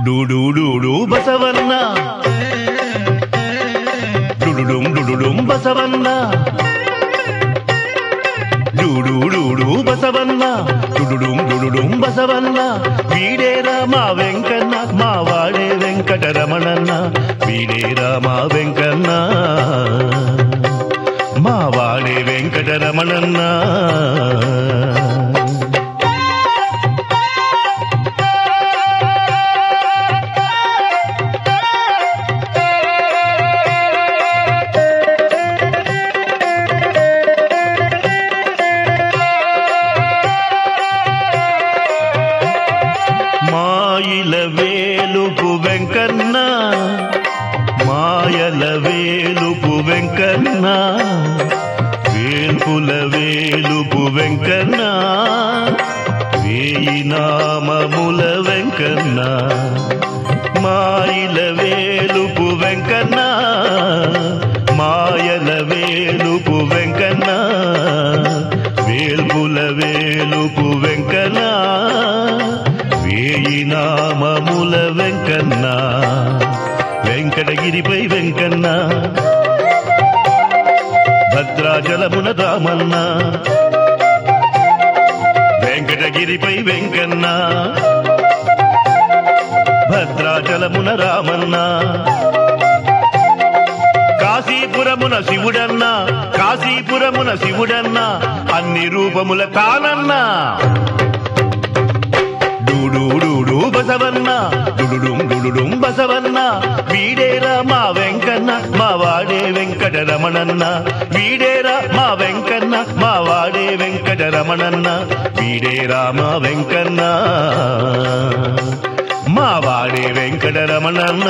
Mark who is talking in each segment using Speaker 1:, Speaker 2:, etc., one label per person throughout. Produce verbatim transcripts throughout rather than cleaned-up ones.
Speaker 1: డూడూడూడు బసవన్న డుడుడుం డుడుడుం బసవన్న డూడూడూడు బసవన్న డుడుడుం డుడుడుం బసవన్న వీడేరా మా వెంకన్న మా వాడే వెంకటరమణన్న వీడేరా మా వెంకన్న మా వాడే వెంకటరమణన్న మాయల వేలుపు వెంకన్న మాయల వేలుపు వెంకన్న వేల్పుల వేలుపు వెంకన్న వేయి నామముల వెంకన్న మాయల వేలుపు వెంకన్న మాయల వేలుపు వెంకన్న వేల్పుల వేలుపు వెంకన్న వేయి నామముల వెంకన్న వెంకటగిరిపై వెంకన్న భద్రాచలమున రామన్న వెంకటగిరిపై వెంకన్న భద్రాచలమున రామన్న కాశీపురమున శివుడన్న కాశీపురమున శివుడన్న అన్ని రూపముల తానన్నా డూడూడూడు బసవన్న డుడుడుం డుడుడుం బసవన్న వీడేరా మా వెంకన్న మా వాడే వెంకటరమణన్న వీడేరా మా వెంకన్న మా వాడే వెంకటరమణన్న వీడేరా మా వెంకన్న మా వాడే వెంకటరమణన్న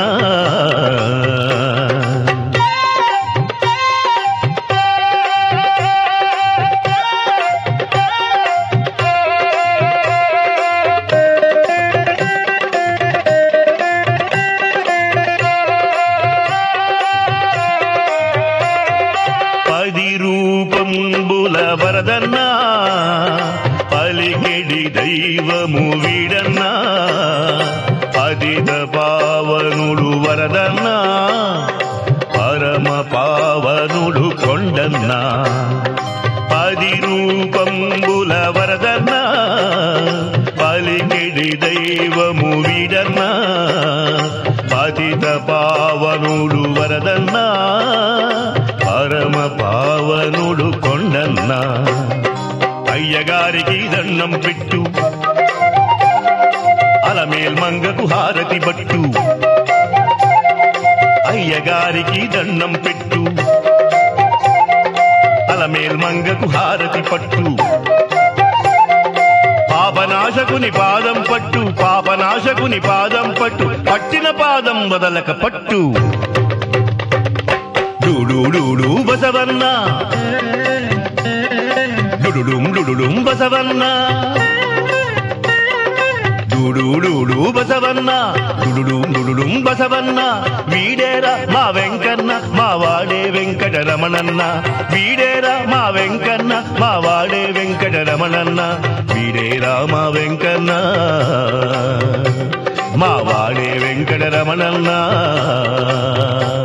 Speaker 1: పది రూపంబుల వరదన్నా పలికెడి దైవము వీడన్నా పదిత పావనుడు వరదన్నా పరమ పావనుడు కొండన్నా పది రూపంబుల వరదన్నా పలికెడి దైవము వీడన్నా పతిత పావనుడు వరదన్నా పరమ పావనుడు కొండన్న అయ్యగారికి దండం పెట్టు అలమేల్ మంగకు హారతి బట్టు అయ్యగారికి దండం పెట్టు అలమేల్ మంగకు హారతి పట్టు పాపనాశకుని పాదం పట్టు పాపనాశకుని పాదం పట్టు పట్టిన పాదం వదలక పట్టు డూడూడూడు బసవన్న డుడుడుం డుడుడుం బసవన్న డూడూడూడు బసవన్న డుడుడుం డుడుడుం బసవన్న వీడేరా మా వెంకన్న మా వాడే వెంకటరమణన్న వీడేరా మా వెంకన్న మా వాడే వెంకటరమణన్న వీడేరా మా వెంకన్న మా వాడే వెంకటరమణన్న